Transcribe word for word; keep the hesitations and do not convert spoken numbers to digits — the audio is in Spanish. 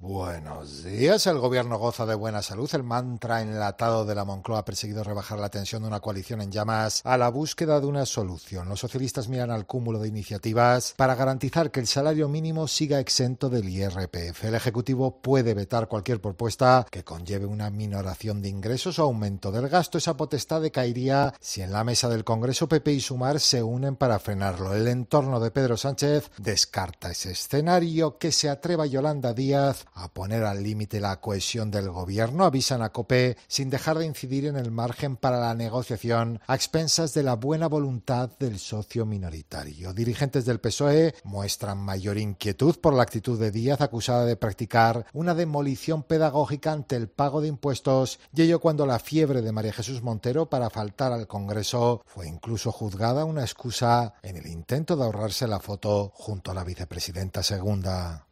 Buenos días. El gobierno goza de buena salud. El mantra enlatado de la Moncloa ha perseguido rebajar la tensión de una coalición en llamas a la búsqueda de una solución. Los socialistas miran al cúmulo de iniciativas para garantizar que el salario mínimo siga exento del I R P F. El Ejecutivo puede vetar cualquier propuesta que conlleve una minoración de ingresos o aumento del gasto. Esa potestad decaería si en la mesa del Congreso P P y Sumar se unen para frenarlo. El entorno de Pedro Sánchez descarta ese escenario. Que se atreva Yolanda Díaz a poner al límite la cohesión del gobierno. Avisan a COPE sin dejar de incidir en el margen para la negociación a expensas de la buena voluntad del socio minoritario. Dirigentes del P S O E muestran mayor inquietud por la actitud de Díaz, acusada de practicar una demolición pedagógica ante el pago de impuestos, y ello cuando la fiebre de María Jesús Montero para faltar al Congreso fue incluso juzgada una excusa en el intento de ahorrarse la foto junto a la vicepresidenta segunda.